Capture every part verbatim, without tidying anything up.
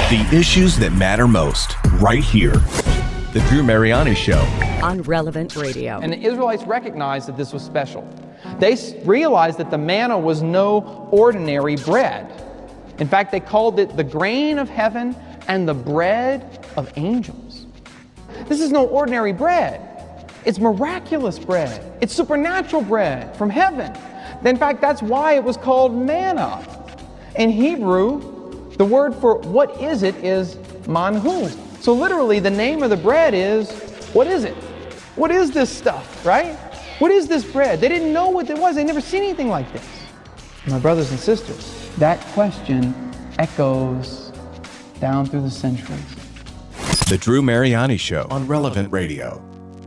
The issues that matter most, right here. The Drew Mariani Show. On Relevant Radio. And the Israelites recognized that this was special. They realized that the manna was no ordinary bread. In fact, they called it the grain of heaven and the bread of angels. This is no ordinary bread. It's miraculous bread. It's supernatural bread from heaven. In fact, that's why it was called manna. In Hebrew, the word for what is it is manhu. So literally, the name of the bread is, what is it? What is this stuff, right? What is this bread? They didn't know what it was. They'd never seen anything like this. My brothers and sisters, that question echoes down through the centuries. The Drew Mariani Show on Relevant Radio.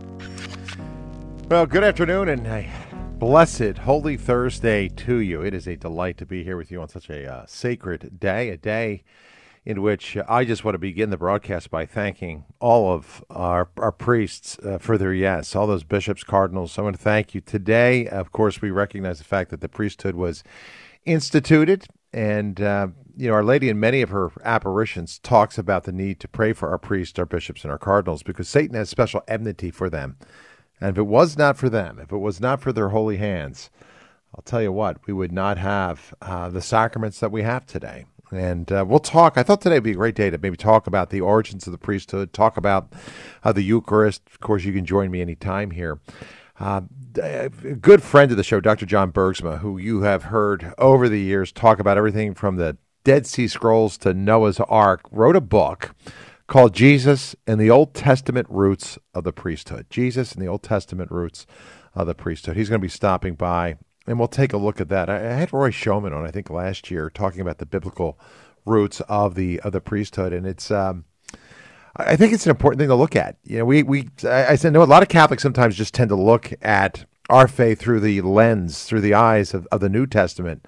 Well, good afternoon and a blessed Holy Thursday to you. It is a delight to be here with you on such a uh, sacred day, a day in which I just want to begin the broadcast by thanking all of our, our priests uh, for their yes, all those bishops, cardinals. I want to thank you today. Of course, we recognize the fact that the priesthood was instituted, and uh, you know, Our Lady in many of her apparitions talks about the need to pray for our priests, our bishops, and our cardinals, because Satan has special enmity for them. And if it was not for them, if it was not for their holy hands, I'll tell you what, we would not have uh, the sacraments that we have today. And uh, we'll talk. I thought today would be a great day to maybe talk about the origins of the priesthood, talk about uh, the Eucharist. Of course, you can join me anytime here. Uh, a good friend of the show, Doctor John Bergsma, who you have heard over the years talk about everything from the Dead Sea Scrolls to Noah's Ark, wrote a book called Jesus and the Old Testament Roots of the Priesthood. Jesus and the Old Testament Roots of the Priesthood. He's going to be stopping by, and we'll take a look at that. I, I had Roy Showman on, I think, last year, talking about the biblical roots of the of the priesthood, and it's um, I think it's an important thing to look at. You know, we we I, I know a lot of Catholics sometimes just tend to look at our faith through the lens, through the eyes of, of the New Testament.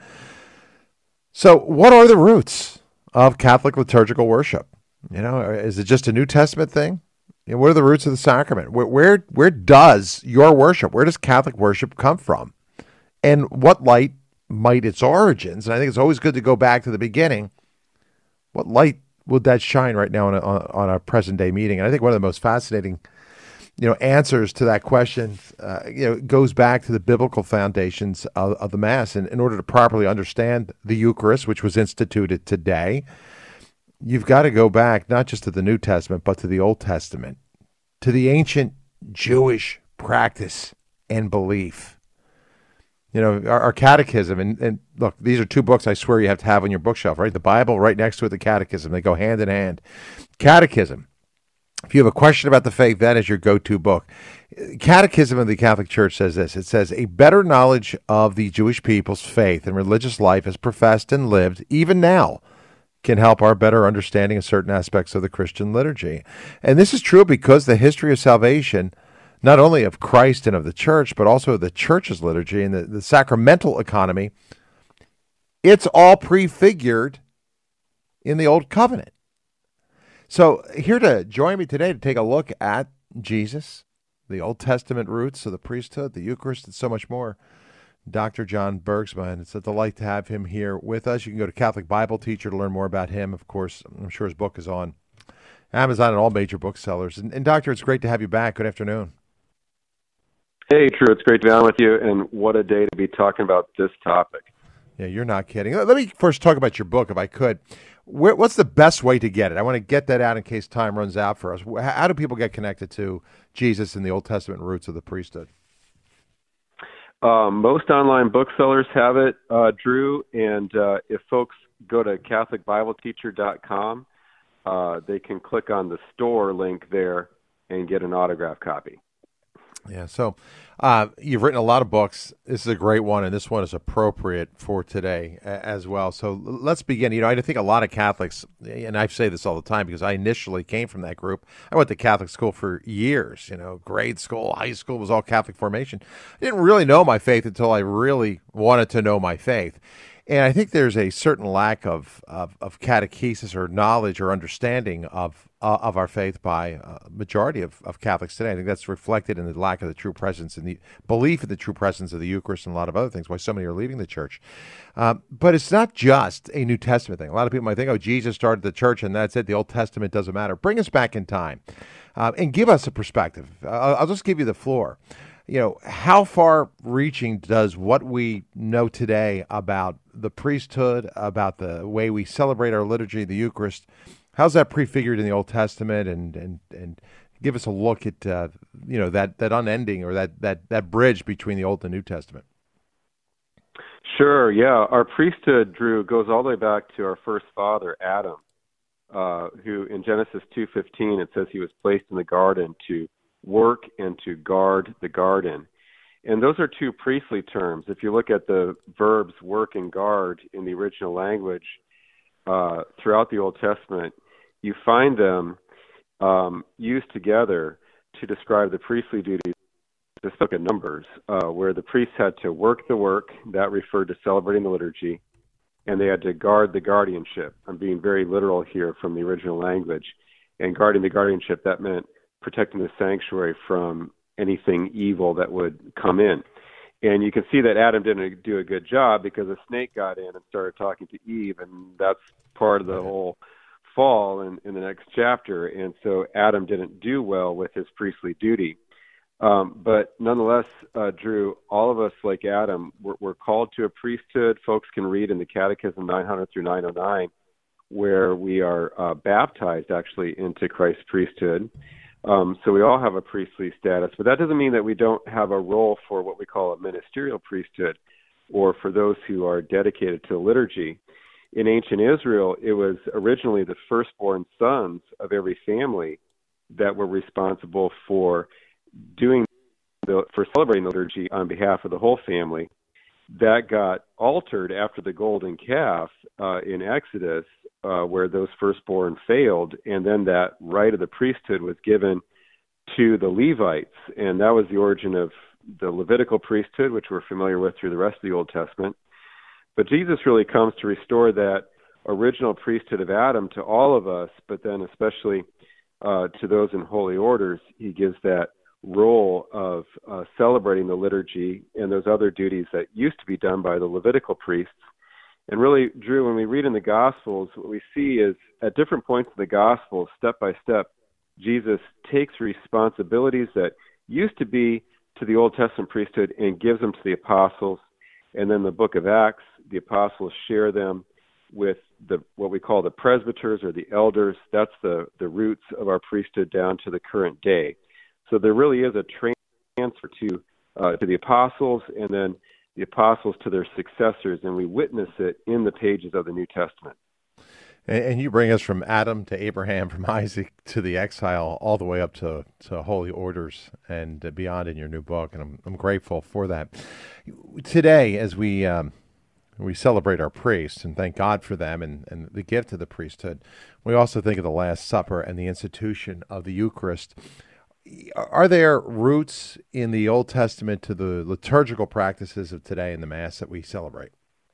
So, what are the roots of Catholic liturgical worship? You know, is it just a New Testament thing? You know, what are the roots of the sacrament? Where, where where does your worship, where does Catholic worship come from? And what light might its origins, and I think it's always good to go back to the beginning, what light would that shine right now on a, on a present-day meeting? And I think one of the most fascinating, you know, answers to that question, uh, you know, goes back to the biblical foundations of, of the Mass. And in order to properly understand the Eucharist, which was instituted today, you've got to go back not just to the New Testament, but to the Old Testament, to the ancient Jewish practice and belief. You know, our, our catechism, and, and look, these are two books I swear you have to have on your bookshelf, right? The Bible right next to it, the catechism. They go hand in hand. Catechism. If you have a question about the faith, that is your go-to book. Catechism of the Catholic Church says this. It says, a better knowledge of the Jewish people's faith and religious life as professed and lived, even now, can help our better understanding of certain aspects of the Christian liturgy. And this is true because the history of salvation, not only of Christ and of the church, but also of the church's liturgy and the, the sacramental economy, it's all prefigured in the Old Covenant. So here to join me today to take a look at Jesus, the Old Testament roots of the priesthood, the Eucharist, and so much more, Doctor John Bergsma. And it's a delight to have him here with us. You can go to Catholic Bible Teacher to learn more about him. Of course, I'm sure his book is on Amazon and all major booksellers. And, and Doctor, it's great to have you back. Good afternoon. Hey, Drew, it's great to be on with you, and what a day to be talking about this topic. Yeah, you're not kidding. Let me first talk about your book, if I could. Where, what's the best way to get it? I want to get that out in case time runs out for us. How do people get connected to Jesus and the Old Testament roots of the priesthood? Um, most online booksellers have it, uh, Drew, and uh, if folks go to Catholic Bible Teacher dot com, uh, they can click on the store link there and get an autographed copy. Yeah, so uh, you've written a lot of books. This is a great one, and this one is appropriate for today as well. So let's begin. You know, I think a lot of Catholics, and I say this all the time because I initially came from that group. I went to Catholic school for years, you know, grade school, high school was all Catholic formation. I didn't really know my faith until I really wanted to know my faith. And I think there's a certain lack of, of, of catechesis or knowledge or understanding of uh, of our faith by a majority of, of Catholics today. I think that's reflected in the lack of the true presence and the belief in the true presence of the Eucharist and a lot of other things, why so many are leaving the church. Um, but it's not just a New Testament thing. A lot of people might think, oh, Jesus started the church and that's it. The Old Testament doesn't matter. Bring us back in time uh, and give us a perspective. I'll, I'll just give you the floor. You know, how far-reaching does what we know today about the priesthood, about the way we celebrate our liturgy, the Eucharist, how's that prefigured in the Old Testament? And and, and give us a look at uh, you know that, that unending or that, that, that bridge between the Old and New Testament. Sure. Yeah, our priesthood, Drew, goes all the way back to our first father, Adam, uh, who in Genesis two fifteen it says he was placed in the garden to work and to guard the garden. And those are two priestly terms. If you look at the verbs work and guard in the original language uh, throughout the Old Testament, you find them um, used together to describe the priestly duties. Just look at Numbers, uh, where the priests had to work the work, that referred to celebrating the liturgy, and they had to guard the guardianship. I'm being very literal here from the original language. And guarding the guardianship, that meant protecting the sanctuary from anything evil that would come in. And you can see that Adam didn't do a good job because a snake got in and started talking to Eve, and that's part of the whole fall in, in the next chapter. And so Adam didn't do well with his priestly duty. Um, but nonetheless, uh, Drew, all of us, like Adam, we're, we're called to a priesthood. Folks can read in the Catechism nine hundred through nine oh nine, where we are uh, baptized actually into Christ's priesthood. Um, so we all have a priestly status, but that doesn't mean that we don't have a role for what we call a ministerial priesthood, or for those who are dedicated to liturgy. In ancient Israel, it was originally the firstborn sons of every family that were responsible for doing the, for celebrating the liturgy on behalf of the whole family. That got altered after the golden calf uh, in Exodus, uh, where those firstborn failed, and then that right of the priesthood was given to the Levites, and that was the origin of the Levitical priesthood, which we're familiar with through the rest of the Old Testament. But Jesus really comes to restore that original priesthood of Adam to all of us, but then especially uh, to those in holy orders. He gives that role of uh, celebrating the liturgy and those other duties that used to be done by the Levitical priests. And really, Drew, when we read in the Gospels, what we see is at different points in the Gospels, step by step, Jesus takes responsibilities that used to be to the Old Testament priesthood and gives them to the apostles. And then the book of Acts, the apostles share them with the what we call the presbyters or the elders. That's the, the roots of our priesthood down to the current day. So there really is a transfer to uh, to the apostles, and then the apostles to their successors, and we witness it in the pages of the New Testament. And, and you bring us from Adam to Abraham, from Isaac to the exile, all the way up to, to holy orders and beyond in your new book, and I'm I'm grateful for that. Today, as we um, we celebrate our priests and thank God for them and, and the gift of the priesthood, we also think of the Last Supper and the institution of the Eucharist. Are there roots in the Old Testament to the liturgical practices of today in the Mass that we celebrate?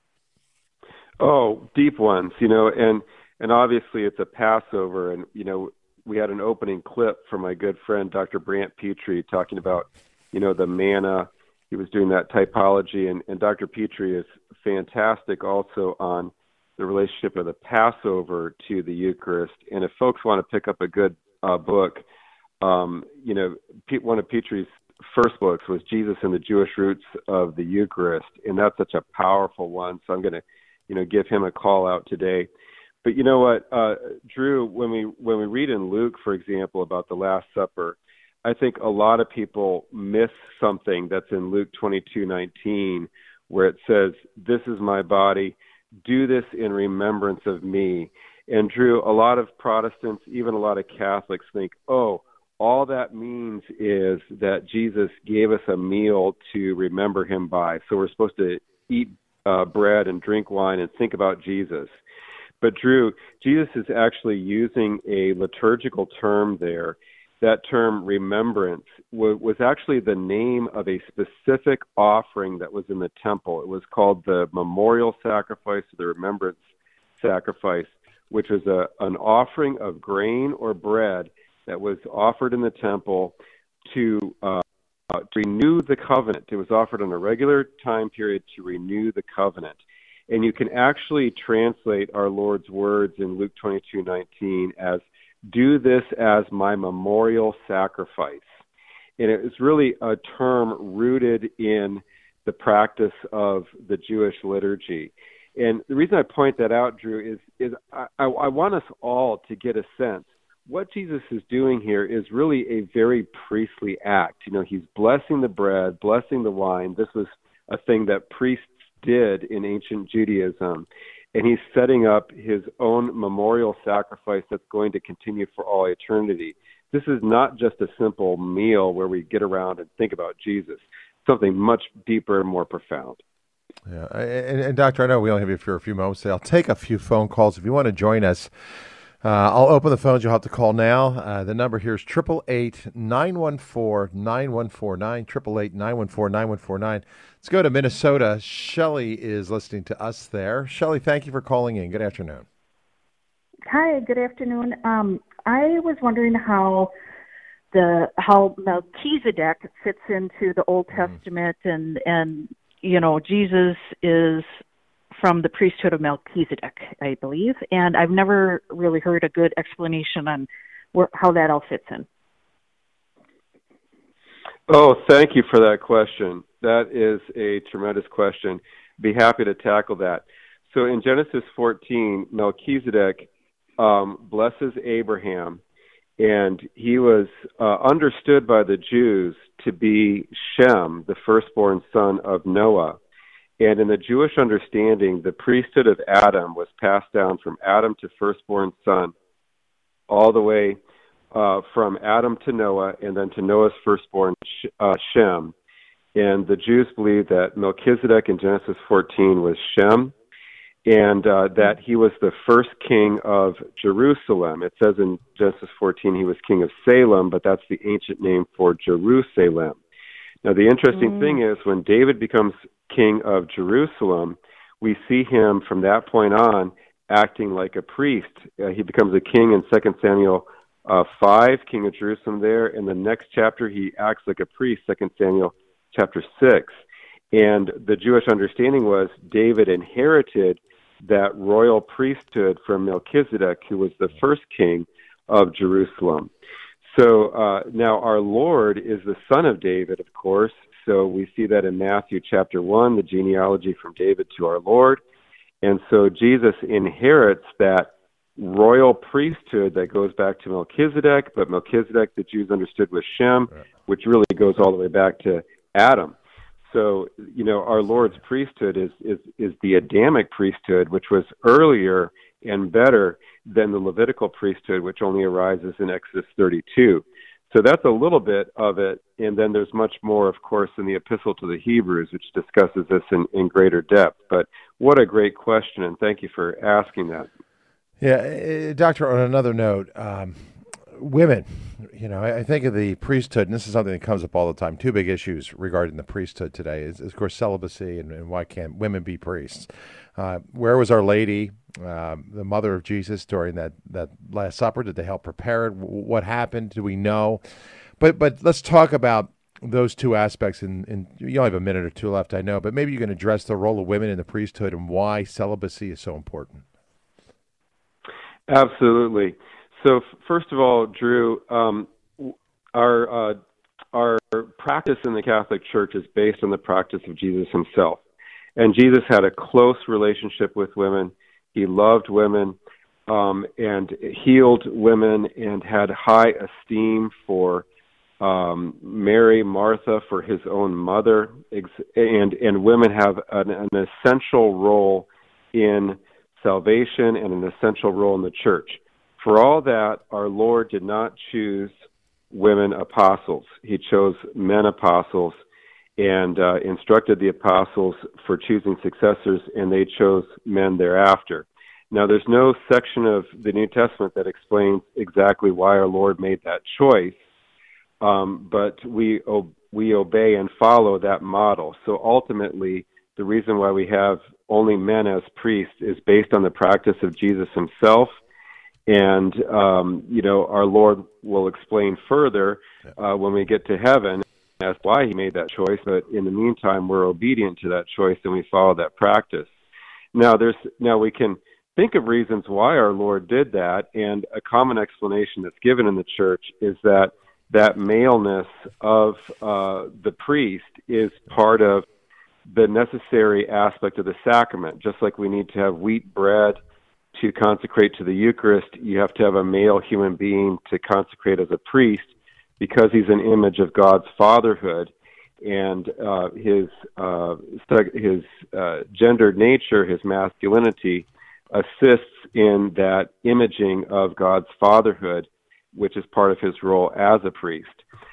Oh, deep ones, you know, and, and obviously it's a Passover, and, you know, we had an opening clip from my good friend, Doctor Brant Petrie, talking about, you know, the manna. He was doing that typology, and, and Doctor Petrie is fantastic also on the relationship of the Passover to the Eucharist. And if folks want to pick up a good uh, book, Um, you know, one of Petrie's first books was Jesus and the Jewish Roots of the Eucharist, and that's such a powerful one. So I'm going to, you know, give him a call out today. But you know what, uh, Drew, when we when we read in Luke, for example, about the Last Supper, I think a lot of people miss something that's in Luke twenty-two nineteen, where it says, "This is my body. Do this in remembrance of me." And Drew, a lot of Protestants, even a lot of Catholics, think, oh, all that means is that Jesus gave us a meal to remember him by. So we're supposed to eat uh, bread and drink wine and think about Jesus. But Drew, Jesus is actually using a liturgical term there. that term remembrance w- was actually the name of a specific offering that was in the temple. It was called the memorial sacrifice, the remembrance sacrifice, which was a, an offering of grain or bread that was offered in the temple to, uh, to renew the covenant. It was offered on a regular time period to renew the covenant. And you can actually translate our Lord's words in Luke twenty-two nineteen as, "Do this as my memorial sacrifice." And it was really a term rooted in the practice of the Jewish liturgy. And the reason I point that out, Drew, is, is I, I want us all to get a sense. What Jesus is doing here is really a very priestly act. You know, he's blessing the bread, blessing the wine. This was a thing that priests did in ancient Judaism. And he's setting up his own memorial sacrifice that's going to continue for all eternity. This is not just a simple meal where we get around and think about Jesus. Something much deeper and more profound. Yeah, and, and Doctor, I know we only have you for a few moments, so I'll take a few phone calls. If you want to join us, uh, I'll open the phones. You'll have to call now. Uh, the number here is eight eight eight, nine one four, nine one four nine, eight eight eight, nine one four, nine one four nine. Let's go to Minnesota. Shelley is listening to us there. Shelley, thank you for calling in. Good afternoon. Hi, good afternoon. Um, I was wondering how the how Melchizedek fits into the Old mm. Testament, and and you know, Jesus is from the priesthood of Melchizedek, I believe, and I've never really heard a good explanation on where, how that all fits in. Oh, thank you for that question. That is a tremendous question. Be happy to tackle that. So in Genesis fourteen, Melchizedek um, blesses Abraham, and he was uh, understood by the Jews to be Shem, the firstborn son of Noah. And in the Jewish understanding, the priesthood of Adam was passed down from Adam to firstborn son, all the way uh, from Adam to Noah, and then to Noah's firstborn, uh, Shem. And the Jews believed that Melchizedek in Genesis fourteen was Shem, and uh, that he was the first king of Jerusalem. It says in Genesis fourteen he was king of Salem, but that's the ancient name for Jerusalem. Now, the interesting mm. thing is when David becomes king of Jerusalem, we see him from that point on acting like a priest. Uh, he becomes a king in Second Samuel uh, five, king of Jerusalem there. In the next chapter, he acts like a priest, Second Samuel chapter six. And the Jewish understanding was David inherited that royal priesthood from Melchizedek, who was the first king of Jerusalem. So uh, now our Lord is the son of David, of course. So we see that in Matthew chapter one, the genealogy from David to our Lord. And so Jesus inherits that royal priesthood that goes back to Melchizedek, but Melchizedek, the Jews understood, was Shem, which really goes all the way back to Adam. So, you know, our Lord's priesthood is, is, is the Adamic priesthood, which was earlier and better than the Levitical priesthood, which only arises in Exodus thirty-two. So that's a little bit of it. And then there's much more, of course, in the Epistle to the Hebrews, which discusses this in, in greater depth. But what a great question, and thank you for asking that. Yeah, uh, Doctor, on another note, um, women, you know, I, I think of the priesthood, and this is something that comes up all the time. Two big issues regarding the priesthood today is, is of course, celibacy and, and why can't women be priests. Uh, where was Our Lady, uh, the mother of Jesus, during that, that Last Supper? Did they help prepare it? What happened? Do we know? But but let's talk about those two aspects. And in, in, you only have a minute or two left, I know, but maybe you can address the role of women in the priesthood and why celibacy is so important. Absolutely. So f- first of all, Drew, um, our uh, our practice in the Catholic Church is based on the practice of Jesus himself. And Jesus had a close relationship with women. He loved women um, and healed women and had high esteem for um, Mary, Martha, for his own mother. And, and women have an, an essential role in salvation and an essential role in the church. For all that, our Lord did not choose women apostles. He chose men apostles and uh, instructed the apostles for choosing successors, and they chose men thereafter. Now, there's no section of the New Testament that explains exactly why our Lord made that choice, um, but we o- we obey and follow that model. So ultimately, the reason why we have only men as priests is based on the practice of Jesus himself. And, um, you know, our Lord will explain further uh, when we get to heaven as why he made that choice. But in the meantime, we're obedient to that choice and we follow that practice. Now, there's now we can think of reasons why our Lord did that. And a common explanation that's given in the church is that that maleness of uh, the priest is part of the necessary aspect of the sacrament. Just like we need to have wheat bread to consecrate to the Eucharist, you have to have a male human being to consecrate as a priest, because he's an image of God's fatherhood, and uh, his uh, his uh, gendered nature, his masculinity, assists in that imaging of God's fatherhood, which is part of his role as a priest.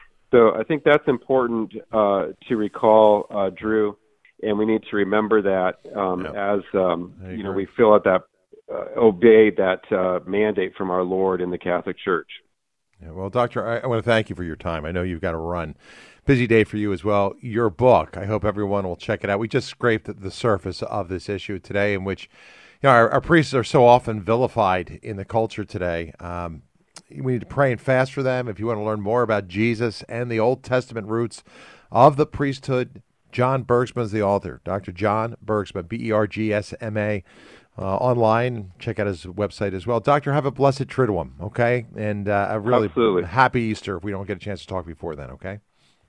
So I think that's important uh, to recall, uh, Drew, and we need to remember that um, yeah. as um, you know we fill out that. Uh, obey that uh, mandate from our Lord in the Catholic Church. Yeah, well, Doctor, I, I want to thank you for your time. I know you've got to run. Busy day for you as well. Your book, I hope everyone will check it out. We just scraped the surface of this issue today, in which you know our, our priests are so often vilified in the culture today. Um, we need to pray and fast for them. If you want to learn more about Jesus and the Old Testament roots of the priesthood, John Bergsma is the author. Doctor John Bergsma, B E R G S M A. Uh, online, check out his website as well. Doctor, have a blessed Triduum, okay? And uh, a really Absolutely. happy Easter if we don't get a chance to talk before then, okay?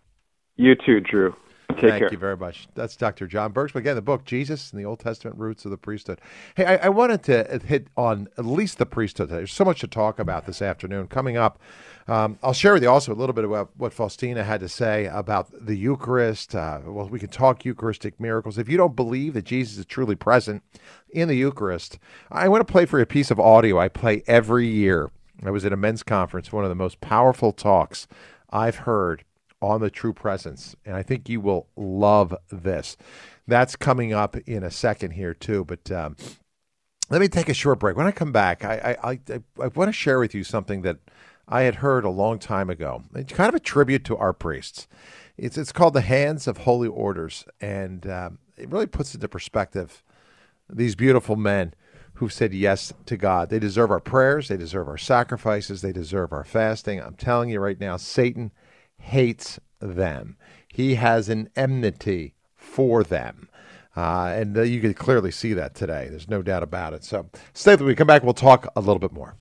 You too, Drew. Take Thank care. you very much. That's Doctor John Bergsma. Again, the book, Jesus and the Old Testament Roots of the Priesthood. Hey, I, I wanted to hit on at least the priesthood today. There's so much to talk about this afternoon. Coming up, um, I'll share with you also a little bit about what Faustina had to say about the Eucharist. Uh, well, we can talk Eucharistic miracles. If you don't believe that Jesus is truly present in the Eucharist, I want to play for you a piece of audio I play every year. I was at a men's conference, one of the most powerful talks I've heard on the true presence, and I think you will love this. That's coming up in a second here too, but um, let me take a short break. When I come back, I, I, I, I want to share with you something that I had heard a long time ago. It's kind of a tribute to our priests. It's it's called the Hands of Holy Orders, and um, it really puts into perspective these beautiful men who said yes to God. They deserve our prayers. They deserve our sacrifices. They deserve our fasting. I'm telling you right now, Satan hates them. He has an enmity for them. Uh, and uh, you can clearly see that today. There's no doubt about it. So stay with me. We come back, we'll talk a little bit more.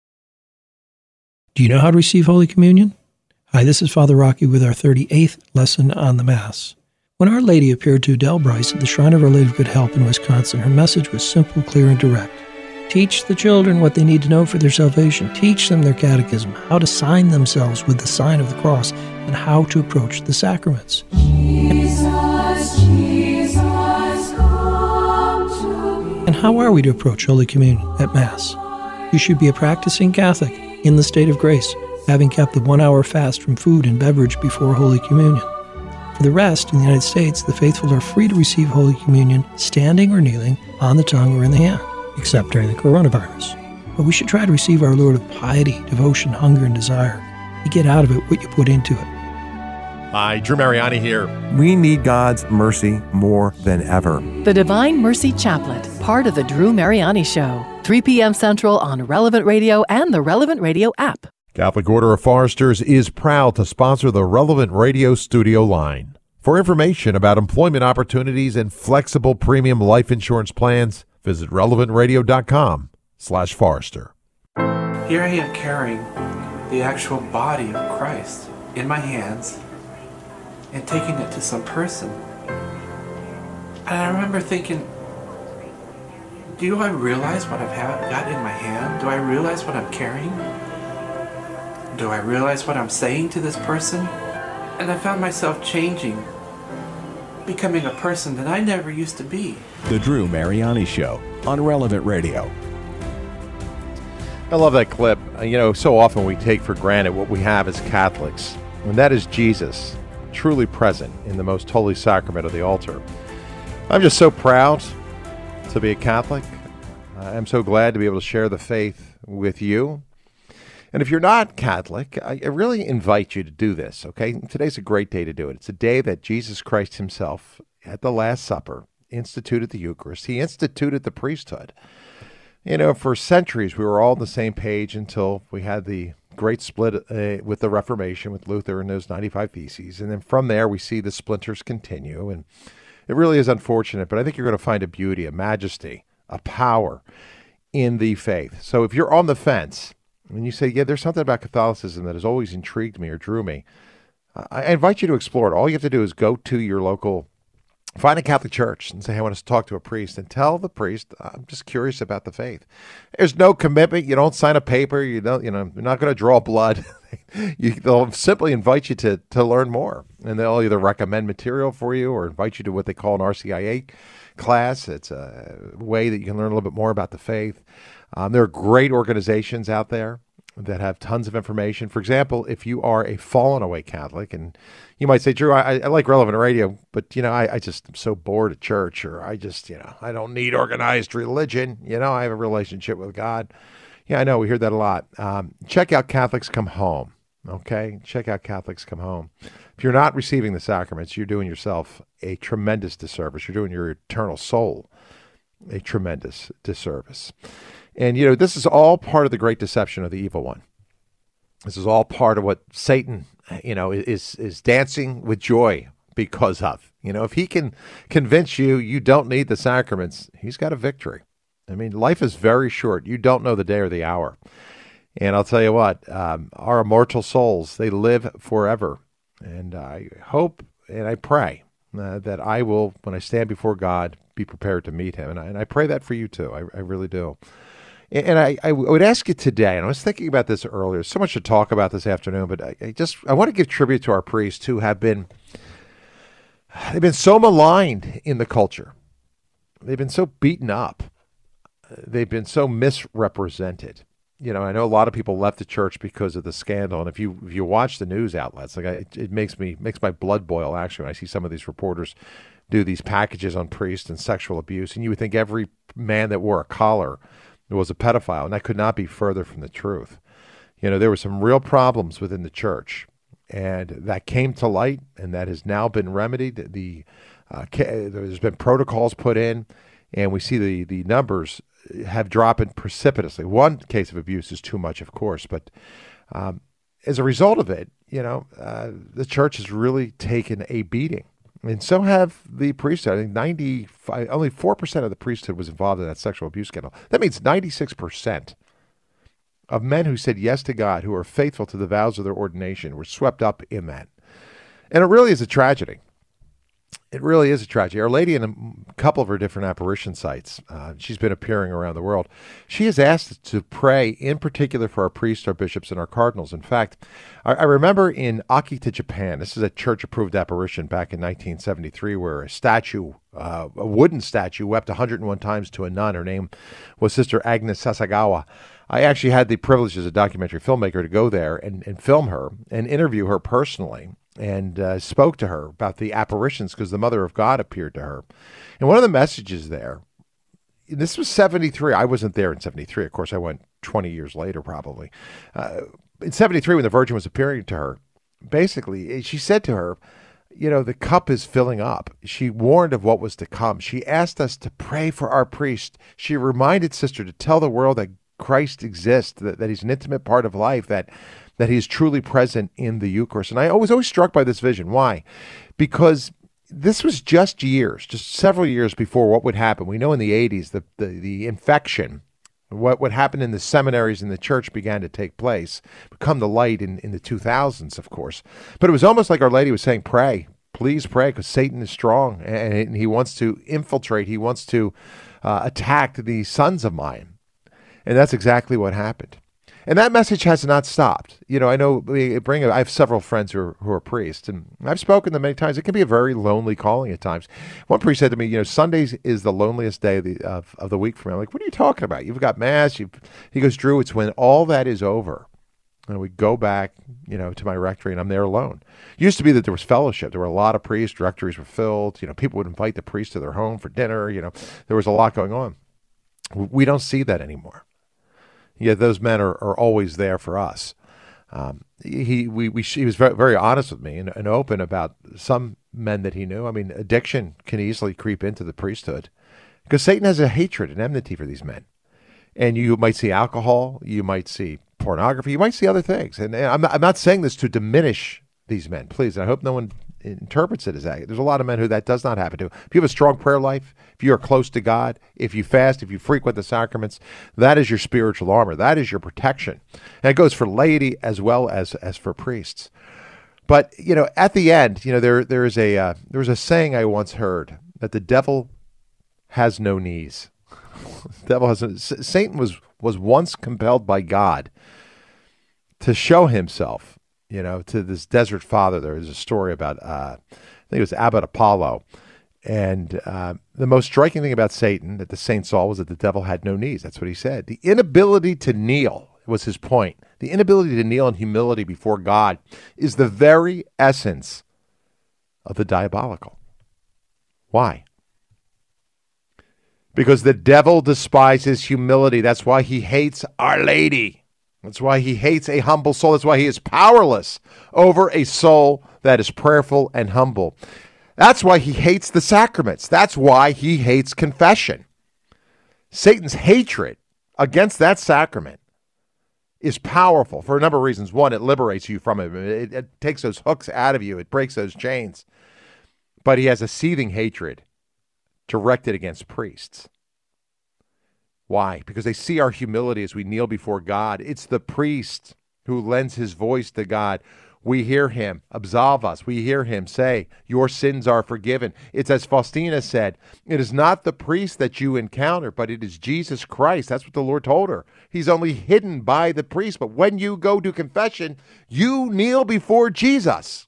Do you know how to receive Holy Communion? Hi, this is Father Rocky with our thirty-eighth lesson on the Mass. When Our Lady appeared to Adele Bryce at the Shrine of Our Lady of Good Help in Wisconsin, her message was simple, clear, and direct. Teach the children what they need to know for their salvation. Teach them their catechism, how to sign themselves with the sign of the cross, and how to approach the sacraments. Jesus, Jesus, come to me. And how are we to approach Holy Communion at Mass? You should be a practicing Catholic in the state of grace, having kept the one-hour fast from food and beverage before Holy Communion. For the rest, in the United States, the faithful are free to receive Holy Communion standing or kneeling, on the tongue or in the hand, except during the coronavirus. But we should try to receive our Lord with piety, devotion, hunger, and desire. You get out of it what you put into it. Hi, Drew Mariani here. We need God's mercy more than ever. The Divine Mercy Chaplet, part of the Drew Mariani Show. three p.m. Central on Relevant Radio and the Relevant Radio app. Catholic Order of Foresters is proud to sponsor the Relevant Radio studio line. For information about employment opportunities and flexible premium life insurance plans, visit relevant radio dot com slash Forrester. Here I am carrying the actual body of Christ in my hands and taking it to some person. And I remember thinking, do I realize what I've had, got in my hand? Do I realize what I'm carrying? Do I realize what I'm saying to this person? And I found myself changing, becoming a person that I never used to be. The Drew Mariani Show on Relevant Radio. I love that clip. Uh, You know, so often we take for granted what we have as Catholics, and that is Jesus, truly present in the most holy sacrament of the altar. I'm just so proud to be a Catholic. I'm so glad to be able to share the faith with you. And if you're not Catholic, I I really invite you to do this, okay? Today's a great day to do it. It's a day that Jesus Christ himself, at the Last Supper, instituted the Eucharist. He instituted the priesthood. You know, for centuries, we were all on the same page until we had the great split uh, with the Reformation, with Luther and those ninety-five Theses. And then from there, we see the splinters continue. And it really is unfortunate, but I think you're going to find a beauty, a majesty, a power in the faith. So if you're on the fence and you say, yeah, there's something about Catholicism that has always intrigued me or drew me, I invite you to explore it. All you have to do is go to your local, find a Catholic church and say, hey, I want to talk to a priest, and tell the priest, I'm just curious about the faith. There's no commitment. You don't sign a paper. You don't, you know, you're not going to draw blood. you, they'll simply invite you to, to learn more, and they'll either recommend material for you or invite you to what they call an R C I A class. It's a way that you can learn a little bit more about the faith. Um, there are great organizations out there that have tons of information. For example, if you are a fallen away Catholic, and you might say, Drew, I, I like Relevant Radio, but, you know, I, I just am so bored at church, or I just, you know, I don't need organized religion. You know, I have a relationship with God. Yeah, I know. We hear that a lot. Um, check out Catholics Come Home. Okay. Check out Catholics Come Home. If you're not receiving the sacraments, you're doing yourself a tremendous disservice. You're doing your eternal soul a tremendous disservice. And, you know, this is all part of the great deception of the evil one. This is all part of what Satan, you know, is is dancing with joy because of. You know, if he can convince you you don't need the sacraments, he's got a victory. I mean, life is very short. You don't know the day or the hour. And I'll tell you what, um, our immortal souls, they live forever. And I hope and I pray uh, that I will, when I stand before God, be prepared to meet him. And I, and I pray that for you too. I, I really do. And I, I would ask you today, and I was thinking about this earlier, so much to talk about this afternoon, but I, I just, I want to give tribute to our priests who have been, they've been so maligned in the culture. They've been so beaten up. They've been so misrepresented. You know, I know a lot of people left the church because of the scandal, and if you if you watch the news outlets, like I, it makes me makes my blood boil actually when I see some of these reporters do these packages on priests and sexual abuse, and you would think every man that wore a collar was a pedophile, and that could not be further from the truth. You know, there were some real problems within the church, and that came to light, and that has now been remedied. The uh, there's been protocols put in, and we see the the numbers have dropped precipitously. One case of abuse is too much, of course, but um, as a result of it, you know, uh, the church has really taken a beating. And so have the priesthood. I think ninety-five, only four percent of the priesthood was involved in that sexual abuse scandal. That means ninety-six percent of men who said yes to God, who are faithful to the vows of their ordination, were swept up in that. And it really is a tragedy. It really is a tragedy. Our Lady, in a couple of her different apparition sites, uh, she's been appearing around the world. She has asked us to pray in particular for our priests, our bishops, and our cardinals. In fact, I, I remember in Akita, Japan, this is a church-approved apparition back in nineteen seventy-three, where a statue, uh, a wooden statue, wept one hundred one times to a nun. Her name was Sister Agnes Sasagawa. I actually had the privilege as a documentary filmmaker to go there and, and film her and interview her personally, and uh, spoke to her about the apparitions because the Mother of God appeared to her. And one of the messages there, this was seventy-three. I wasn't there in seventy-three. Of course, I went twenty years later probably. Uh, in seventy-three, when the Virgin was appearing to her, basically, she said to her, you know, the cup is filling up. She warned of what was to come. She asked us to pray for our priest. She reminded Sister to tell the world that Christ exists, that, that he's an intimate part of life, that that he's truly present in the Eucharist. And I was always struck by this vision. Why? Because this was just years, just several years before what would happen. We know in the eighties, the, the, the infection, what would happen in the seminaries in the church began to take place, become the light in, in the two thousands, of course. But it was almost like Our Lady was saying, pray, please pray, because Satan is strong, and he wants to infiltrate, he wants to uh, attack the sons of mine. And that's exactly what happened. And that message has not stopped. You know, I know we bring. I have several friends who are, who are priests, and I've spoken to them many times. It can be a very lonely calling at times. One priest said to me, you know, Sundays is the loneliest day of the, of, of the week for me. I'm like, what are you talking about? You've got Mass. You've, he goes, Drew, it's when all that is over, and we go back, you know, to my rectory, and I'm there alone. It used to be that there was fellowship. There were a lot of priests. Rectories were filled. You know, people would invite the priest to their home for dinner. You know, there was a lot going on. We don't see that anymore. Yet those men are, are always there for us. Um, he we, we he was very, very honest with me and, and open about some men that he knew. I mean, addiction can easily creep into the priesthood because Satan has a hatred and enmity for these men. And you might see alcohol, you might see pornography, you might see other things. And I'm not, I'm not saying this to diminish these men, please. And I hope no one interprets it as that. There's a lot of men who that does not happen to. If you have a strong prayer life, if you are close to God, if you fast, if you frequent the sacraments, that is your spiritual armor. That is your protection. And it goes for laity as well as, as for priests. But, you know, at the end, you know, there there is a uh, there was a saying I once heard that the devil has no knees. The devil has Satan was was once compelled by God to show himself, you know, to this desert father. There is a story about, uh, I think it was Abbot Apollo. And uh, the most striking thing about Satan that the saint saw was that the devil had no knees. That's what he said. The inability to kneel was his point. The inability to kneel in humility before God is the very essence of the diabolical. Why? Because the devil despises humility. That's why he hates Our Lady. That's why he hates a humble soul. That's why he is powerless over a soul that is prayerful and humble. That's why he hates the sacraments. That's why he hates confession. Satan's hatred against that sacrament is powerful for a number of reasons. One, it liberates you from it. It, it takes those hooks out of you. It breaks those chains. But he has a seething hatred directed against priests. Why? Because they see our humility as we kneel before God. It's the priest who lends his voice to God. We hear him absolve us. We hear him say, your sins are forgiven. It's as Faustina said, it is not the priest that you encounter, but it is Jesus Christ. That's what the Lord told her. He's only hidden by the priest. But when you go to confession, you kneel before Jesus.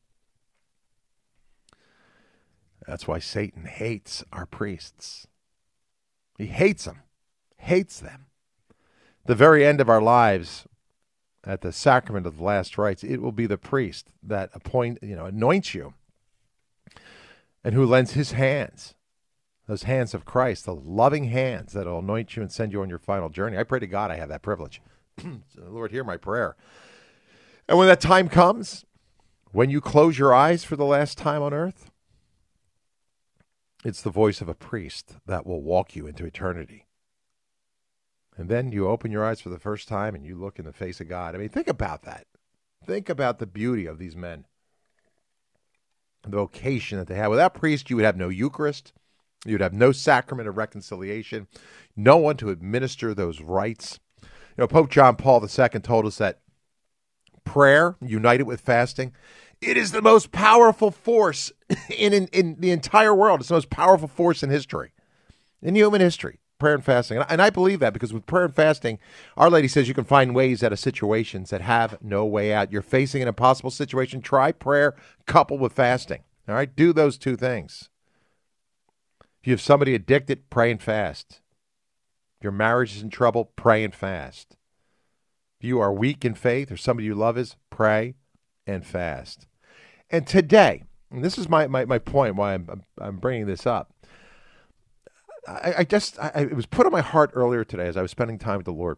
That's why Satan hates our priests. He hates them. Hates them. The very end of our lives, at the sacrament of the last rites, it will be the priest that appoint, you know, anoints you, and who lends his hands, those hands of Christ, the loving hands that will anoint you and send you on your final journey. I pray to God I have that privilege. Lord, hear my prayer. And when that time comes, when you close your eyes for the last time on earth, it's the voice of a priest that will walk you into eternity. And then you open your eyes for the first time and you look in the face of God. I mean, think about that. Think about the beauty of these men. The vocation that they have. Without priests, you would have no Eucharist. You would have no sacrament of reconciliation. No one to administer those rites. You know, Pope John Paul the Second told us that prayer, united with fasting, it is the most powerful force in, in, in the entire world. It's the most powerful force in history, in human history, prayer and fasting. And I believe that because with prayer and fasting, Our Lady says you can find ways out of situations that have no way out. You're facing an impossible situation. Try prayer coupled with fasting. All right? Do those two things. If you have somebody addicted, pray and fast. If your marriage is in trouble, pray and fast. If you are weak in faith or somebody you love is, pray and fast. And today, and this is my, my, my point why I'm, I'm, I'm bringing this up. I, I just, I, it was put on my heart earlier today as I was spending time with the Lord.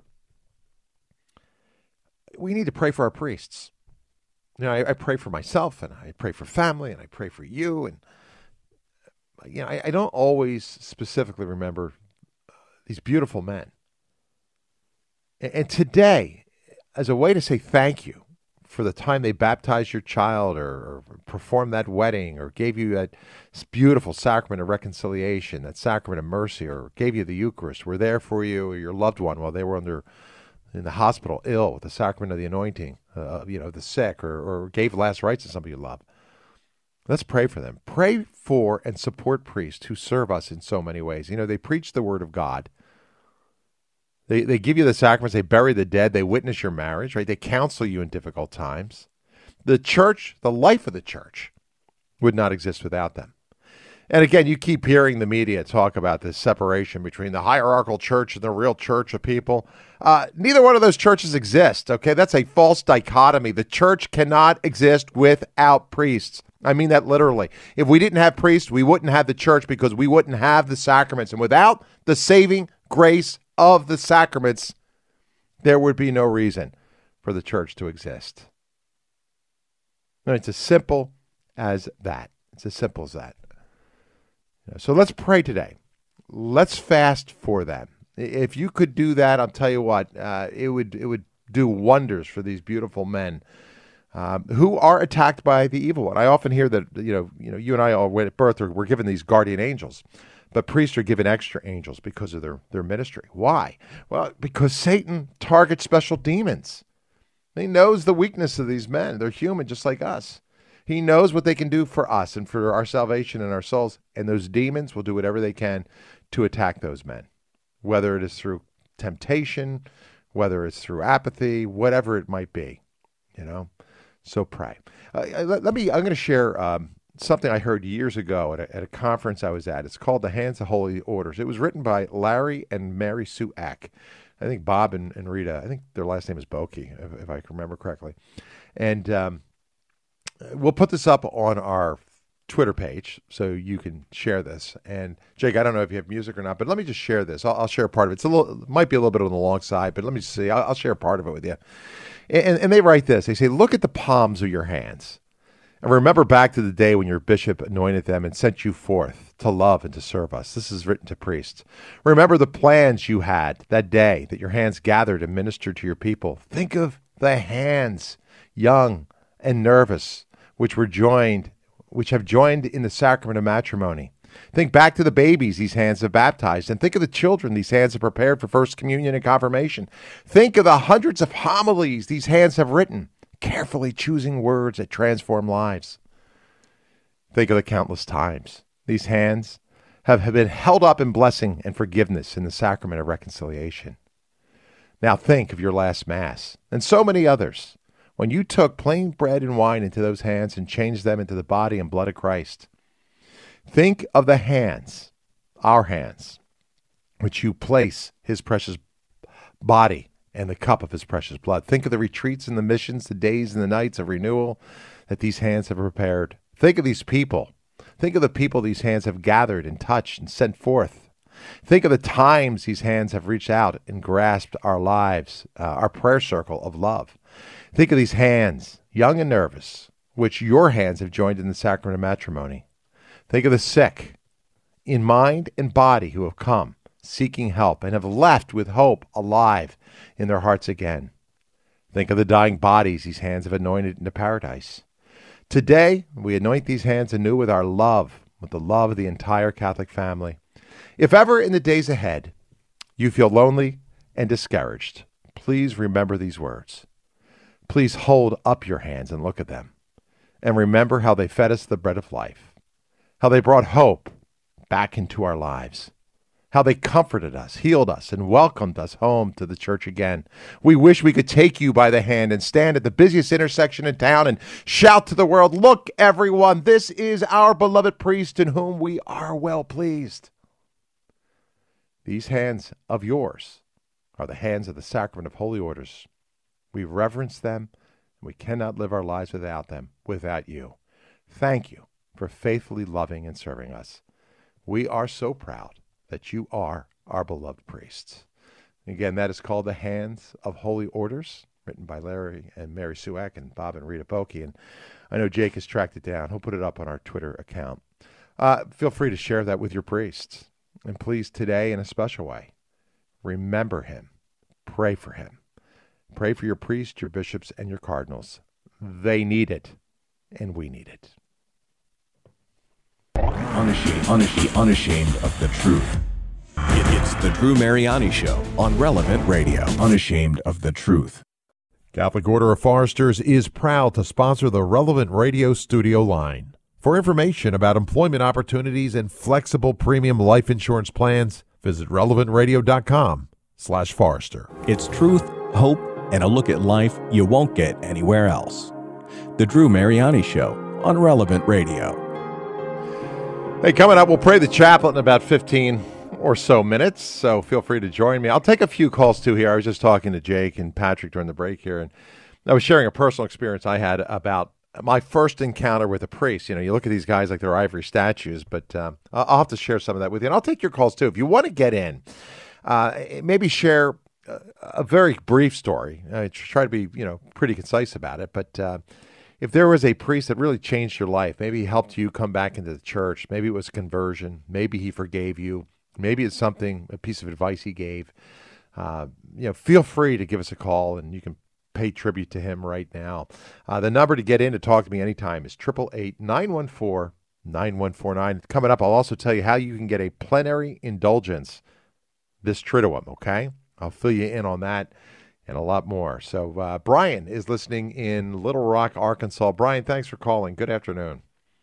We need to pray for our priests. You know, I, I pray for myself, and I pray for family, and I pray for you. And, you know, I, I don't always specifically remember these beautiful men. And, and today, as a way to say thank you for the time they baptized your child or, or performed that wedding or gave you that beautiful sacrament of reconciliation, that sacrament of mercy, or gave you the Eucharist, were there for you or your loved one while they were under in the hospital ill with the sacrament of the anointing, uh, you know, the sick, or, or gave last rites to somebody you love. Let's pray for them. Pray for and support priests who serve us in so many ways. You know, they preach the word of God. They they give you the sacraments, they bury the dead, they witness your marriage, right? They counsel you in difficult times. The church, the life of the church, would not exist without them. And again, you keep hearing the media talk about this separation between the hierarchical church and the real church of people. Uh, neither one of those churches exist, okay? That's a false dichotomy. The church cannot exist without priests. I mean that literally. If we didn't have priests, we wouldn't have the church because we wouldn't have the sacraments. And without the saving grace of the sacraments, there would be no reason for the church to exist. No, it's as simple as that. It's as simple as that. So let's pray today. Let's fast for them. If you could do that, I'll tell you what, uh, it would it would do wonders for these beautiful men um, who are attacked by the evil one. I often hear that you know you know you and I all at birth are, we're given these guardian angels, but priests are given extra angels because of their their ministry. Why? Well, because Satan targets special demons. He knows the weakness of these men. They're human just like us. He knows what they can do for us and for our salvation and our souls. And those demons will do whatever they can to attack those men, whether it is through temptation, whether it's through apathy, whatever it might be, you know. So pray. Uh, let, let me, I'm going to share um, something I heard years ago at a, at a conference I was at. It's called The Hands of Holy Orders. It was written by Larry and Mary Sue Ack. I think Bob and, and Rita, I think their last name is Boki, if, if I can remember correctly. And um, we'll put this up on our Twitter page so you can share this. And Jake, I don't know if you have music or not, but let me just share this. I'll, I'll share part of it. It's a little, it might be a little bit on the long side, but let me just see. I'll, I'll share part of it with you. And, and they write this. They say, look at the palms of your hands. And remember back to the day when your bishop anointed them and sent you forth to love and to serve us. This is written to priests. Remember the plans you had that day that your hands gathered and ministered to your people. Think of the hands, young and nervous, which were joined, which have joined in the sacrament of matrimony. Think back to the babies these hands have baptized, and think of the children these hands have prepared for First Communion and Confirmation. Think of the hundreds of homilies these hands have written, carefully choosing words that transform lives. Think of the countless times these hands have, have been held up in blessing and forgiveness in the sacrament of reconciliation. Now think of your last Mass, and so many others, when you took plain bread and wine into those hands and changed them into the body and blood of Christ. Think of the hands, our hands, which you place his precious body and the cup of his precious blood. Think of the retreats and the missions, the days and the nights of renewal that these hands have prepared. Think of these people. Think of the people these hands have gathered and touched and sent forth. Think of the times these hands have reached out and grasped our lives, uh, our prayer circle of love. Think of these hands, young and nervous, which your hands have joined in the sacrament of matrimony. Think of the sick, in mind and body, who have come, seeking help, and have left with hope alive in their hearts again. Think of the dying bodies these hands have anointed into paradise. Today, we anoint these hands anew with our love, with the love of the entire Catholic family. If ever in the days ahead you feel lonely and discouraged, please remember these words. Please hold up your hands and look at them, and remember how they fed us the bread of life, how they brought hope back into our lives, how they comforted us, healed us, and welcomed us home to the church again. We wish we could take you by the hand and stand at the busiest intersection in town and shout to the world, look, everyone, this is our beloved priest in whom we are well pleased. These hands of yours are the hands of the sacrament of holy orders. We reverence them, and we cannot live our lives without them, without you. Thank you for faithfully loving and serving us. We are so proud that you are our beloved priests. Again, that is called The Hands of Holy Orders, written by Larry and Mary Sue Ack and Bob and Rita Boki. And I know Jake has tracked it down. He'll put it up on our Twitter account. Uh, feel free to share that with your priests. And please, today, in a special way, remember him. Pray for him. Pray for your priests, your bishops, and your cardinals. They need it, and we need it. Unashamed, unashamed, unashamed of the truth. It, it's the Drew Mariani Show on Relevant Radio. Unashamed of the truth. Catholic Order of Foresters is proud to sponsor the Relevant Radio studio line. For information about employment opportunities and flexible premium life insurance plans, visit relevant radio dot com slash Forester. It's truth, hope, and a look at life you won't get anywhere else. The Drew Mariani Show on Relevant Radio. Hey, coming up, we'll pray the chaplet in about fifteen or so minutes, so feel free to join me. I'll take a few calls, too, here. I was just talking to Jake and Patrick during the break here, and I was sharing a personal experience I had about my first encounter with a priest. You know, you look at these guys like they're ivory statues, but um, I'll have to share some of that with you, and I'll take your calls, too. If you want to get in, uh, maybe share a, a very brief story. I try to be, you know, pretty concise about it. But uh, if there was a priest that really changed your life, maybe he helped you come back into the church, maybe it was a conversion, maybe he forgave you, maybe it's something, a piece of advice he gave, uh, you know, feel free to give us a call, and you can pay tribute to him right now. Uh, the number to get in to talk to me anytime is eight eight eight, nine one four, nine one four nine. Coming up, I'll also tell you how you can get a plenary indulgence this Triduum, okay? I'll fill you in on that and a lot more. So uh, Brian is listening in Little Rock, Arkansas. Brian, thanks for calling. Good afternoon.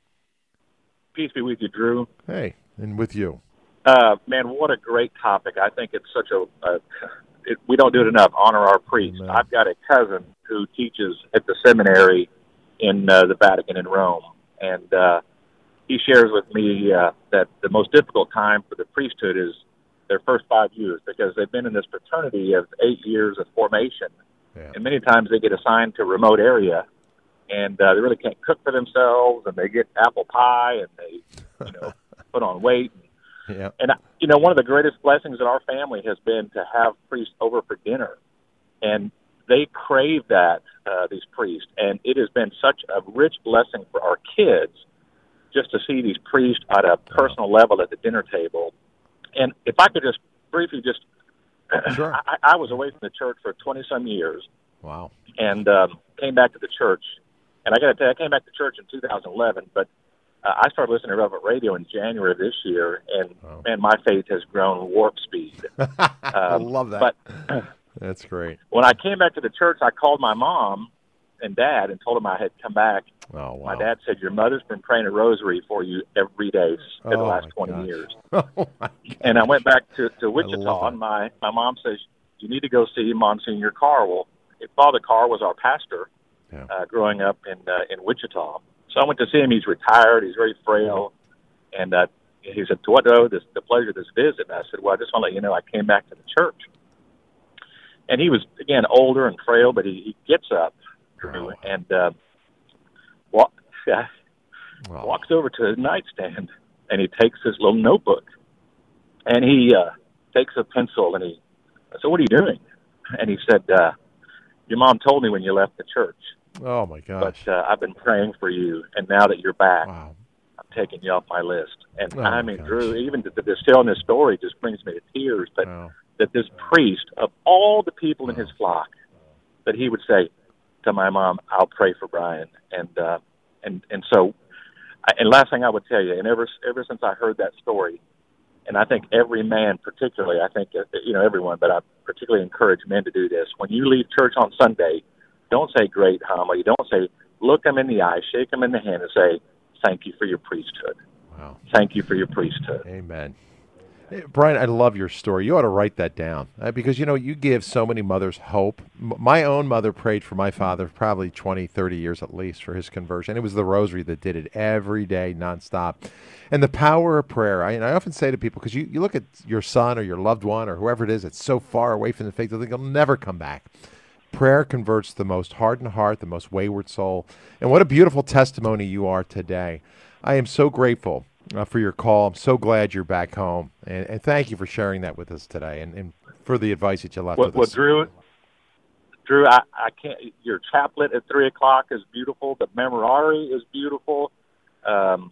Peace be with you, Drew. Hey, and with you. Uh, man, what a great topic. I think it's such a, a it, we don't do it enough, honor our priests. Amen. I've got a cousin who teaches at the seminary in uh, the Vatican in Rome, and uh, he shares with me uh, that the most difficult time for the priesthood is their first five years, because they've been in this fraternity of eight years of formation, Yeah. and many times they get assigned to a remote area, and uh, they really can't cook for themselves, and they get apple pie, and they, you know, put on weight. Yeah. And, you know, one of the greatest blessings in our family has been to have priests over for dinner. And they crave that, uh, these priests. And it has been such a rich blessing for our kids just to see these priests at a personal level at the dinner table. And if I could just briefly just, Sure. I, I was away from the church for twenty-some years. Wow. And um, came back to the church. And I got to tell you, I came back to church in two thousand eleven, but Uh, I started listening to Relevant Radio in January of this year, and, Oh. man, my faith has grown warp speed. I Um, love that. But That's great. when I came back to the church, I called my mom and dad and told them I had come back. Oh, wow. My dad said, your mother's been praying a rosary for you every day for the Oh, last my twenty gosh. years. Oh, my And I went back to, to love Wichita, that. and my, my mom says, you need to go see Monsignor Carr. Well, Father Carr was our pastor Yeah. uh, growing up in uh, in Wichita. So I went to see him. He's retired. He's very frail. And uh, he said, to what do I owe this, the pleasure of this visit? And I said, well, I just want to let you know I came back to the church. And he was, again, older and frail, but he, he gets up, Drew, Oh. and uh, walk, uh, Wow. walks over to his nightstand, and he takes his little notebook. And he uh, takes a pencil, and he, I said, what are you doing? And he said, uh, your mom told me when you left the church. Oh, my gosh. But uh, I've been praying for you, and now that you're back, Wow. I'm taking you off my list. And Oh, I my mean, gosh. Drew, even the, the distilling this story just brings me to tears. But Wow. that this priest, of all the people in his flock, that he would say to my mom, "I'll pray for Brian." And uh, and and so, I, and last thing I would tell you, and ever ever since I heard that story, and I think every man, particularly, I think uh, you know everyone, but I particularly encourage men to do this. When you leave church on Sunday, don't say great homily. Don't say, look them in the eye, shake them in the hand, and say, thank you for your priesthood. Wow. Thank you for your priesthood. Amen. Hey, Brian, I love your story. You ought to write that down uh, because, you know, you give so many mothers hope. M- my own mother prayed for my father probably twenty, thirty years at least for his conversion. It was the rosary that did it every day, nonstop. And the power of prayer, I, and I often say to people, because you, you look at your son or your loved one or whoever it is that's so far away from the faith, they think he'll never come back. Prayer converts the most hardened heart, the most wayward soul. And what a beautiful testimony you are today. I am so grateful uh, for your call. I'm so glad you're back home. And, and thank you for sharing that with us today and, and for the advice that you left Well, with well us. Drew, Drew, I, I can't. Your chaplet at three o'clock is beautiful. The memorare is beautiful. Um,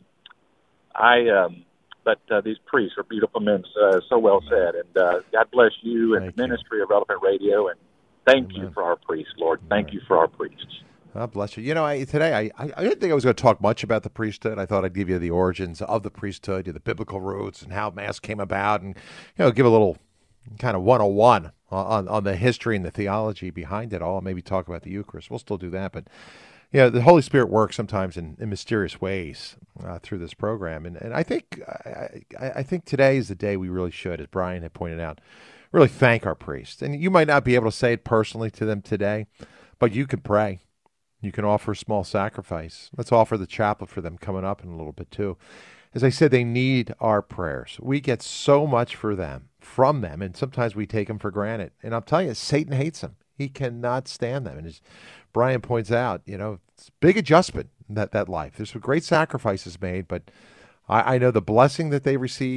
I, um, but uh, these priests are beautiful men. Uh, so well said. And uh, God bless you and Thank the you. ministry of Relevant Radio. And thank Amen. you for our priests, Lord. Thank Amen. you for our priests. God bless you. You know, I, today I, I, I didn't think I was going to talk much about the priesthood. I thought I'd give you the origins of the priesthood, the biblical roots, and how Mass came about, and you know, give a little kind of one oh one on, on the history and the theology behind it all. Maybe talk about the Eucharist. We'll still do that, but yeah, the Holy Spirit works sometimes in, in mysterious ways uh, through this program, and and I think I, I, I think today is the day we really should, as Brian had pointed out, really thank our priests. And you might not be able to say it personally to them today, but you can pray. You can offer a small sacrifice. Let's offer the chaplet for them coming up in a little bit too. As I said, they need our prayers. We get so much for them, from them, and sometimes we take them for granted. And I'm telling you, Satan hates them. He cannot stand them. And as Brian points out, you know, it's a big adjustment in that, that life. There's some great sacrifices made, but I, I know the blessing that they receive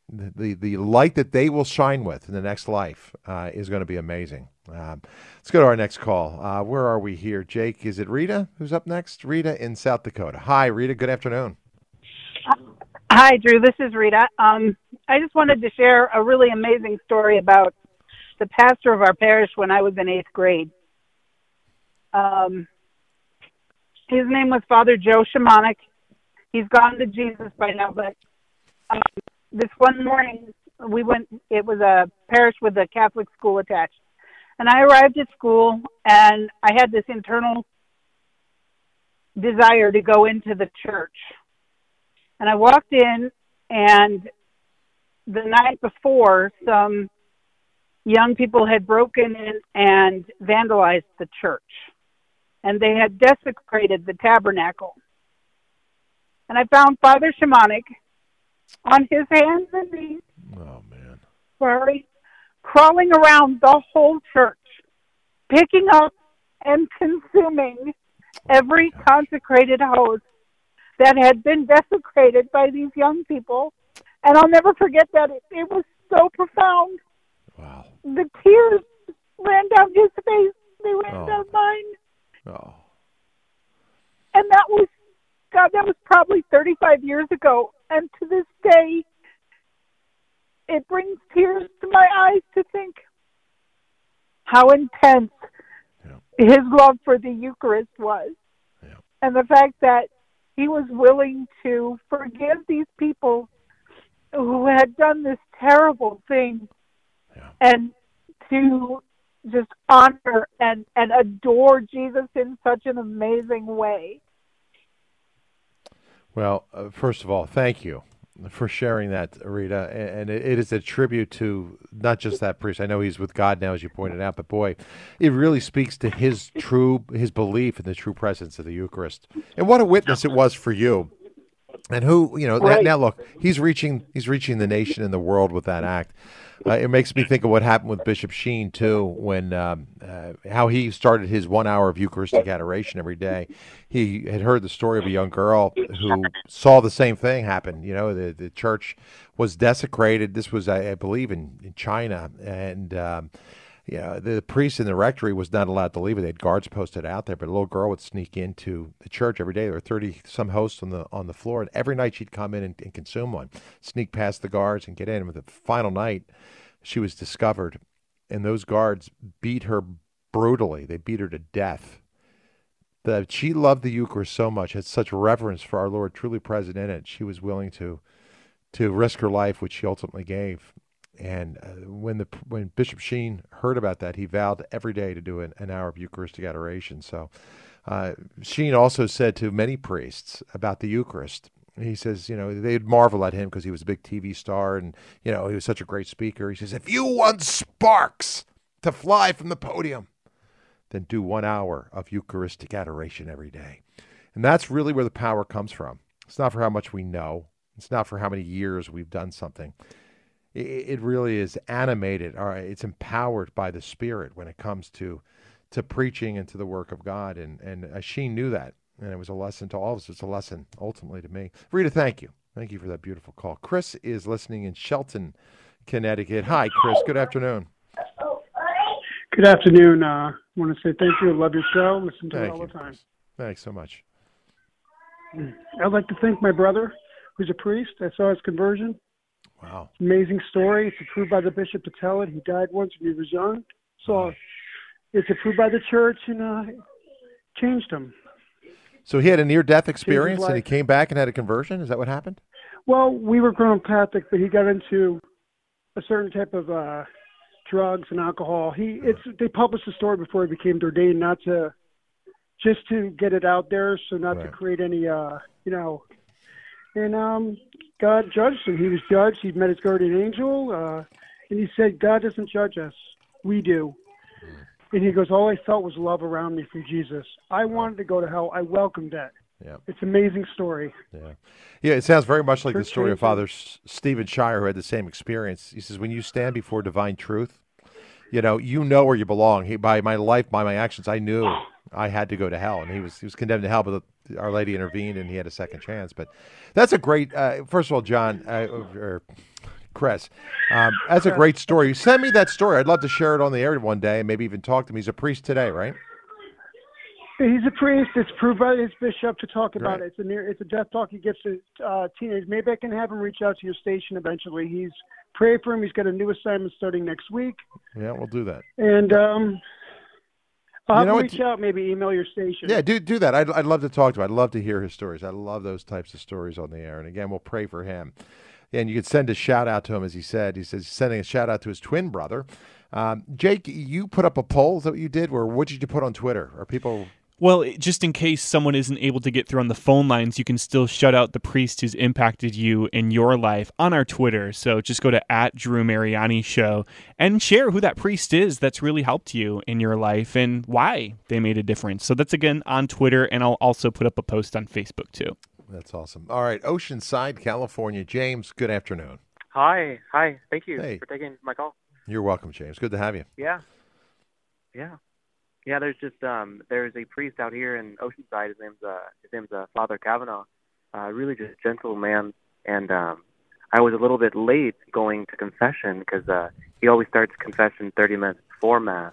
the, the, the light that they will shine with in the next life uh, is going to be amazing. Um, let's go to our next call. Uh, where are we here? Jake, is it Rita who's up next? Rita in South Dakota. Hi, Rita. Good afternoon. Hi, Drew. This is Rita. Um, I just wanted to share a really amazing story about the pastor of our parish when I was in eighth grade. Um, his name was Father Joe Shamanik. He's gone to Jesus by now, but um, this one morning we went, it was a parish with a Catholic school attached. And I arrived at school, and I had this internal desire to go into the church. And I walked in, and the night before, some young people had broken in and vandalized the church. And they had desecrated the tabernacle. And I found Father Shamanik on his hands and knees. Oh, man. Sorry. Crawling around the whole church, picking up and consuming every consecrated host that had been desecrated by these young people. And I'll never forget that. It, it was so profound. Wow. The tears ran down his face. They ran Oh. down mine. Oh. And that was, God, that was probably thirty-five years ago. And to this day, it brings tears to my eyes to think how intense Yeah. his love for the Eucharist was. Yeah. And the fact that he was willing to forgive these people who had done this terrible thing Yeah. and to just honor and, and adore Jesus in such an amazing way. Well, uh, first of all, thank you for sharing that, Rita. And, and it, it is a tribute to not just that priest. I know he's with God now, as you pointed out, but boy, it really speaks to his true, his belief in the true presence of the Eucharist. And what a witness it was for you. And who, you know, Right. now look, he's reaching, he's reaching the nation and the world with that act. Uh, it makes me think of what happened with Bishop Sheen too, when um, uh, how he started his one hour of Eucharistic adoration every day. He had heard the story of a young girl who saw the same thing happen. You know, the the church was desecrated. This was, I, I believe, in, in China, and um, you know, the priest in the rectory was not allowed to leave it. They had guards posted out there, but a little girl would sneak into the church every day. There were thirty some hosts on the on the floor, and every night she'd come in and, and consume one, sneak past the guards and get in. And with the final night, she was discovered, and those guards beat her brutally. They beat her to death. That she loved the Eucharist so much, had such reverence for our Lord, truly present in it. She was willing to to risk her life, which she ultimately gave. And uh, when the when Bishop Sheen heard about that, he vowed every day to do an, an hour of Eucharistic adoration. So uh, Sheen also said to many priests about the Eucharist, he says, you know, they'd marvel at him because he was a big T V star and, you know, he was such a great speaker. He says, if you want sparks to fly from the podium, then do one hour of Eucharistic adoration every day. And that's really where the power comes from. It's not for how much we know. It's not for how many years we've done something. It really is animated, or it's empowered by the Spirit when it comes to to preaching and to the work of God. And, and she knew that, and it was a lesson to all of us. It's a lesson, ultimately, to me. Rita, thank you. Thank you for that beautiful call. Chris is listening in Shelton, Connecticut. Hi, Chris. Good afternoon. Good afternoon. Uh, I want to say thank you. I love your show. Listen to thank it all you, the time. Chris. Thanks so much. I'd like to thank my brother, who's a priest. I saw his conversion. Wow. Amazing story. It's approved by the bishop to tell it. He died once when he was young. So it's approved by the church and uh, changed him. So he had a near-death experience life. and he came back and had a conversion? Is that what happened? Well, we were grown Catholic, but he got into a certain type of uh, drugs and alcohol. He it's they published the story before he became ordained, not to just to get it out there, so not Right. to create any, uh, you know. And um, God judged him. He was judged. He met his guardian angel, uh, and he said, God doesn't judge us. We do. And he goes, all I felt was love around me from Jesus. I wanted to go to hell. I welcomed that. Yeah. It's an amazing story. Yeah. Yeah, it sounds very much like the Church story of changed Father S- Stephen Shire, who had the same experience. He says, when you stand before divine truth, you know, you know where you belong. He, by my life, by my actions, I knew I had to go to hell. And he was he was condemned to hell, but Our Lady intervened and he had a second chance. But that's a great, uh, first of all, John, uh, or Chris. Um, that's a great story. Send me that story. I'd love to share it on the air one day and maybe even talk to him. He's a priest today, right? He's a priest. It's approved by his bishop to talk about Right. it. It's a near, it's a death talk he gives to uh, teenagers. Maybe I can have him reach out to your station eventually. He's pray for him. He's got a new assignment starting next week, Yeah, we'll do that. and um, I'll You have know him what? reach out. Maybe email your station. Yeah, do do that. I'd, I'd love to talk to him. I'd love to hear his stories. I love those types of stories on the air. And again, we'll pray for him. And you could send a shout out to him, as he said. He says he's sending a shout out to his twin brother. Um, Jake, you put up a poll. Is that what you did? Or what did you put on Twitter? Are people... Well, just in case someone isn't able to get through on the phone lines, you can still shout out the priest who's impacted you in your life on our Twitter. So just go to at Drew Mariani Show and share who that priest is that's really helped you in your life and why they made a difference. So that's, again, on Twitter, and I'll also put up a post on Facebook, too. That's awesome. All right, Oceanside, California. James, good afternoon. Hi. Hi. Thank you Hey. for taking my call. You're welcome, James. Good to have you. Yeah. Yeah. Yeah, there's just um there's a priest out here in Oceanside. His name's uh his name's uh, Father Kavanaugh. Uh really just gentle man, and um I was a little bit late going to confession because uh he always starts confession thirty minutes before mass.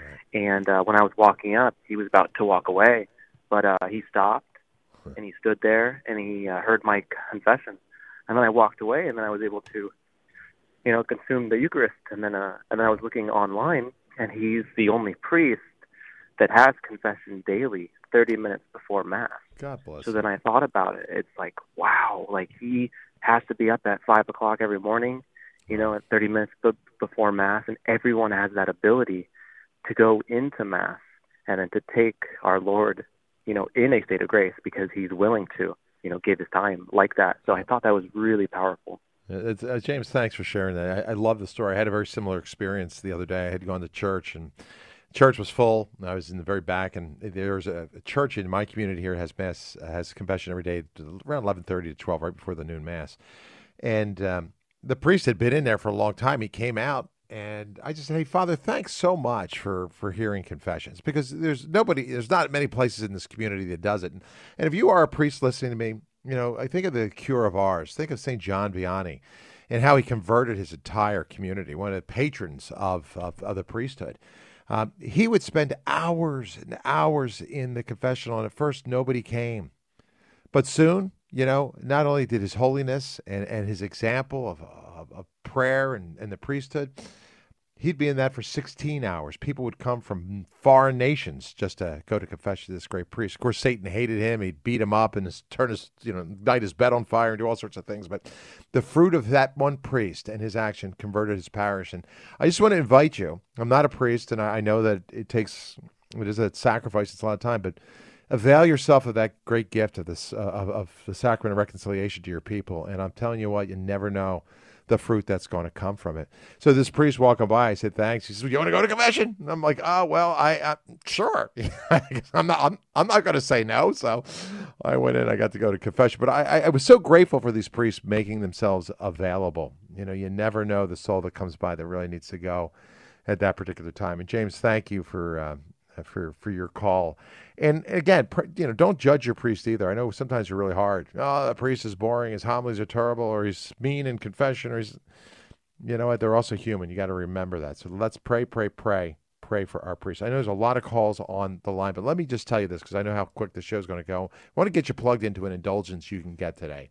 And uh when I was walking up, he was about to walk away, but uh he stopped and he stood there and he uh, heard my confession. And then I walked away, and then I was able to you know consume the Eucharist, and then uh and then I was looking online, and he's the only priest that has confession daily, thirty minutes before Mass. God bless. So then I thought about it. It's like, wow, like he has to be up at five o'clock every morning, you know, at thirty minutes b- before Mass, and everyone has that ability to go into Mass and then to take our Lord, you know, in a state of grace because he's willing to, you know, give his time like that. So I thought that was really powerful. It's, uh, James, thanks for sharing that. I, I love the story. I had a very similar experience the other day. I had gone to church, and church was full. I was in the very back, and there's a, a church in my community here has mass, has confession every day around eleven thirty to twelve, right before the noon mass. And um, the priest had been in there for a long time. He came out, and I just said, "Hey, Father, thanks so much for for hearing confessions, because there's nobody, there's not many places in this community that does it. And, and if you are a priest listening to me, you know, I think of the Cure of Ars. Think of Saint John Vianney and how he converted his entire community, one of the patrons of of, of the priesthood." Um, he would spend hours and hours in the confessional, and at first nobody came. But soon, you know, not only did His Holiness and, and his example of, of, of prayer and, and the priesthood, he'd be in that for sixteen hours. People would come from foreign nations just to go to confession to this great priest. Of course, Satan hated him. He'd beat him up and his, turn his, you know, light his bed on fire and do all sorts of things. But the fruit of that one priest and his action converted his parish. And I just want to invite you. I'm not a priest, and I, I know that it takes, it is a sacrifice. It's a lot of time, but avail yourself of that great gift of this, uh, of, of the sacrament of reconciliation to your people. And I'm telling you what, you never know the fruit that's going to come from it. So this priest walking by, I said, "Thanks." He said, "You want to go to confession?" And I'm like, "Oh, well, I, uh, sure." I'm not, I'm, I'm not going to say no. So I went in, I got to go to confession, but I, I, I was so grateful for these priests making themselves available. You know, you never know the soul that comes by that really needs to go at that particular time. And James, thank you for, uh, for, for your call. And again, you know, don't judge your priest either. I know sometimes you're really hard. Oh, the priest is boring. His homilies are terrible, or he's mean in confession, or he's, you know what? They're also human. You got to remember that. So let's pray, pray, pray, pray for our priests. I know there's a lot of calls on the line, but let me just tell you this, because I know how quick the show's going to go. I want to get you plugged into an indulgence you can get today.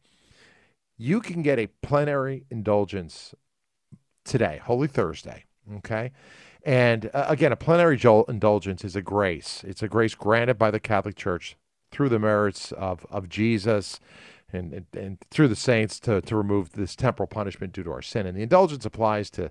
You can get a plenary indulgence today, Holy Thursday, okay? And uh, again, a plenary indulgence is a grace. It's a grace granted by the Catholic Church through the merits of, of Jesus and, and, and through the saints to, to remove this temporal punishment due to our sin. And the indulgence applies to,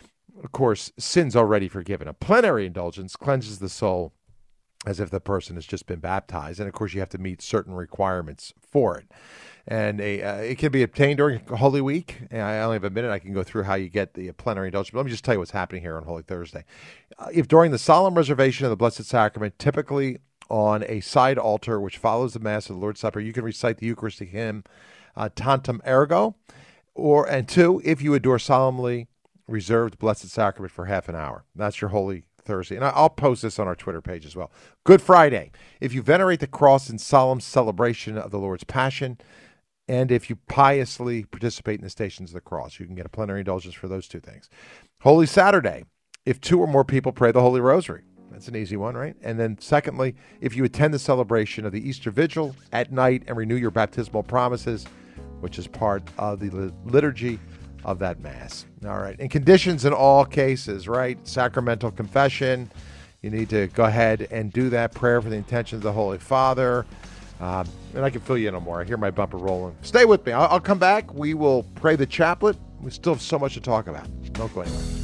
of course, sins already forgiven. A plenary indulgence cleanses the soul as if the person has just been baptized. And, of course, you have to meet certain requirements for it. And a, uh, it can be obtained during Holy Week. And I only have a minute. I can go through how you get the plenary indulgence. But let me just tell you what's happening here on Holy Thursday. Uh, if during the solemn reservation of the Blessed Sacrament, typically on a side altar which follows the Mass of the Lord's Supper, you can recite the Eucharistic hymn, uh, Tantum Ergo. Or, and two, if you adore solemnly reserved Blessed Sacrament for half an hour. That's your Holy Thursday. And I'll post this on our Twitter page as well. Good Friday. If you venerate the cross in solemn celebration of the Lord's Passion, and if you piously participate in the Stations of the Cross. You can get a plenary indulgence for those two things. Holy Saturday, if two or more people pray the Holy Rosary. That's an easy one, right? And then secondly, if you attend the celebration of the Easter Vigil at night and renew your baptismal promises, which is part of the liturgy of that Mass. All right. And conditions in all cases, right? Sacramental confession. You need to go ahead and do that prayer for the intentions of the Holy Father. Um, and I can fill you in on more. I hear my bumper rolling. Stay with me. I'll, I'll come back. We will pray the chaplet. We still have so much to talk about. Don't go anywhere.